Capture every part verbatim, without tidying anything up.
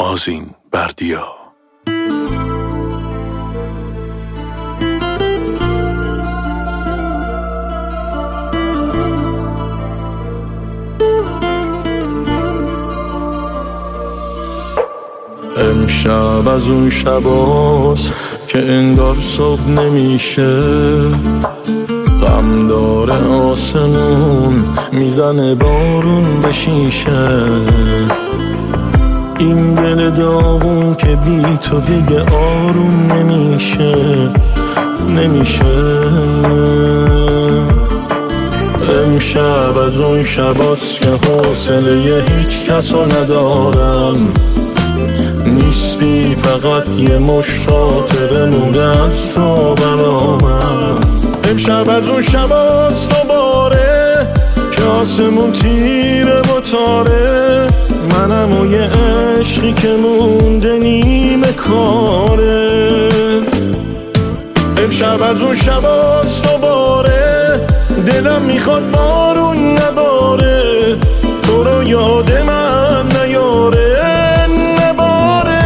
آذین بردیا. امشب از اون شباست که انگار صبح نمیشه، غم داره آسمون میزنه بارون به شیشه. این دل داغون که بی تو دیگه آروم نمیشه نمیشه. امشب از اون شباست که حوصله هیچ کس رو ندارم، نیستی فقط یه مشت خاطره مونده از تو برامم. امشب از اون شباست دوباره که آسمون تیره و تاره، منم و یه عشقی که مونده نیمه کاره. امشب از اون شباست دوباره دلم میخواد بارون نباره، تو رو یاد من نیاره نباره.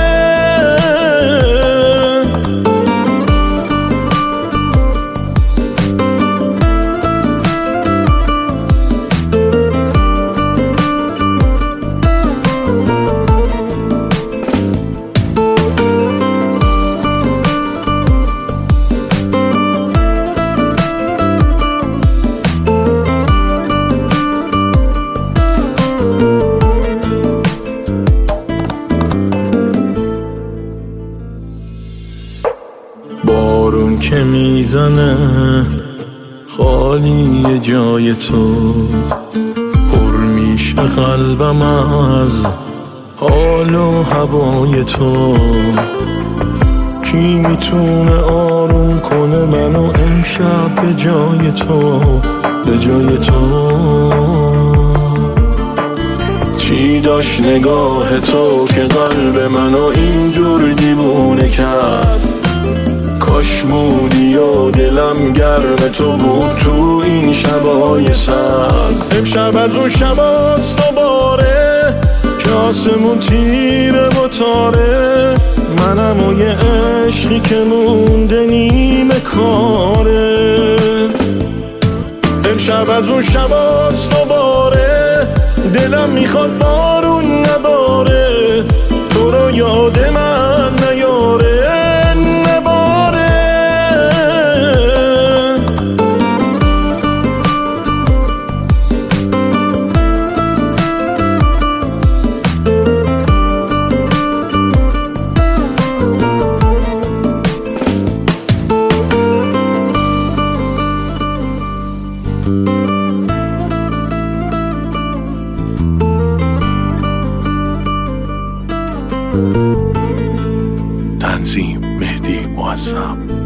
بارون که میزنه خالی جای تو، پر میشه قلبم از حال و هوای تو. کی میتونه آروم کنه منو امشب به جای تو به جای تو؟ چی داشت نگاه تو که قلب منو اینجور دیوونه کرد؟ کاش بودی و دلم گرم تو بود تو این شبای سرد. امشب از اون شباست دوباره که آسمون تیره و تاره، منم و یه عشقی که مونده نیمه کاره. امشب از اون شباست دوباره دلم میخواد بارون نباره، تو رو یاد من نیاره نباره. تنظیم مهدی معظم.